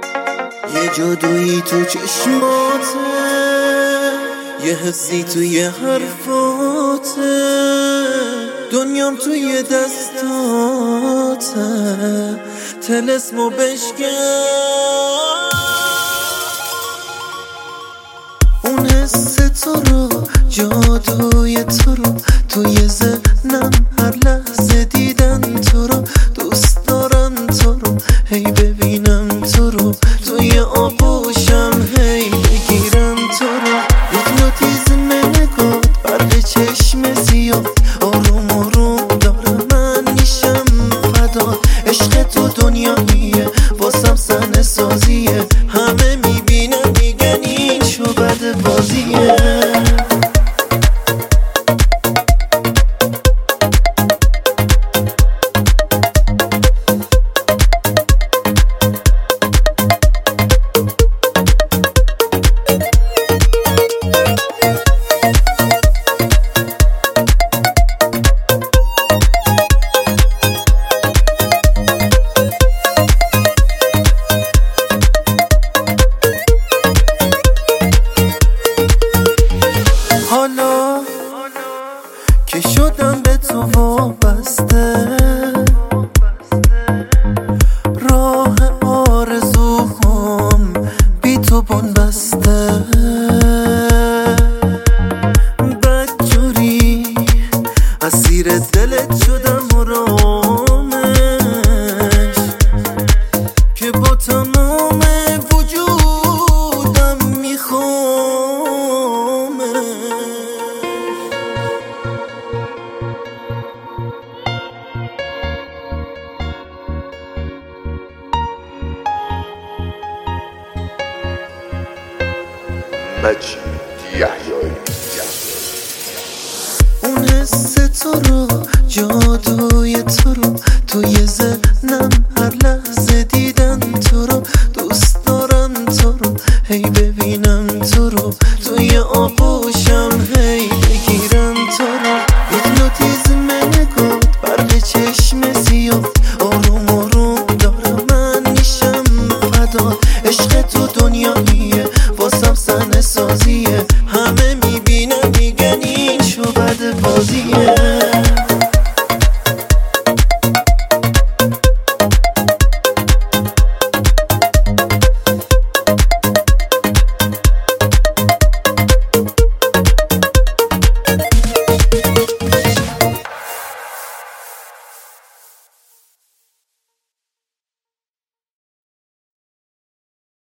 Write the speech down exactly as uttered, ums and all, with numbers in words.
یه جادویی تو چشماته، یه حسی توی حرفاته، دنیام توی دستاته، طلسمو بشکن. اون حس تو رو، جادوی تو رو توی ذهنم، هر لحظه دیدن تو رو، دوست دارم تو رو، هی ببینم تو رو توی آغوشم، هی بگیرم تو رو. هیپنوتیزم نگات، برق چشم سیاه، آروم آروم داره من میشم فدا. عشق تو دنیاییه، واسم صحنه سازیه، همه میبینن میگن این شو بد بازیه. حالا که شدم به تو وابسته، راه آرزوهام بی تو بن بسته، بدجوری اسیر دلت شدم و رامش، که با تمام وجودم میخوامش. مجید یحیایی. اون حس تو رو، جادوی تو رو توی ذهنم، هر لحظه دیدم